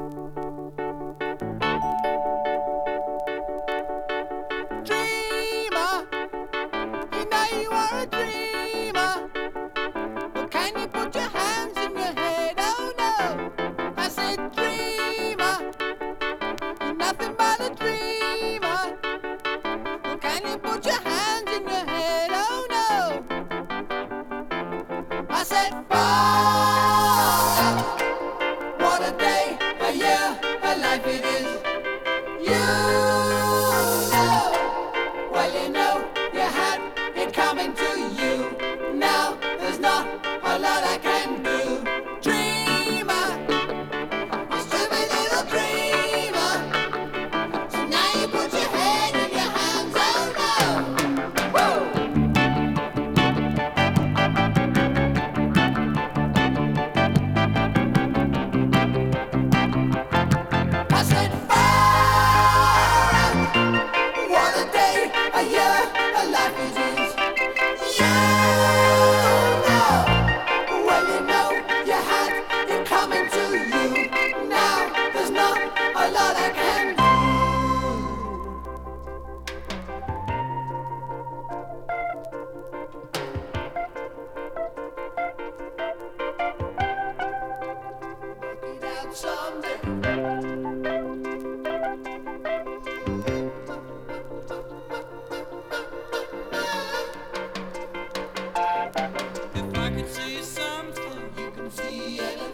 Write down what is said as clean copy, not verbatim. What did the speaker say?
Dreamer, you know you are a dreamer. Well, can you put your hands in your head? Oh no, I said dreamer, you're nothing but a dreamer. Well, can you put your hands in your head? Oh no, I said fire. What a day, a year, a life it is. You know, well you know, you had it coming to you. Now there's not a lot I can do. Dreamer, you stupid little dreamer. So now you put your head in your hands, oh no. Woo! I said fire. What a day, a year, a life it is. You know, well you know, you had it coming to you. Now there's not a lot I can do. Work it out someday. If I could see something, you can see anything.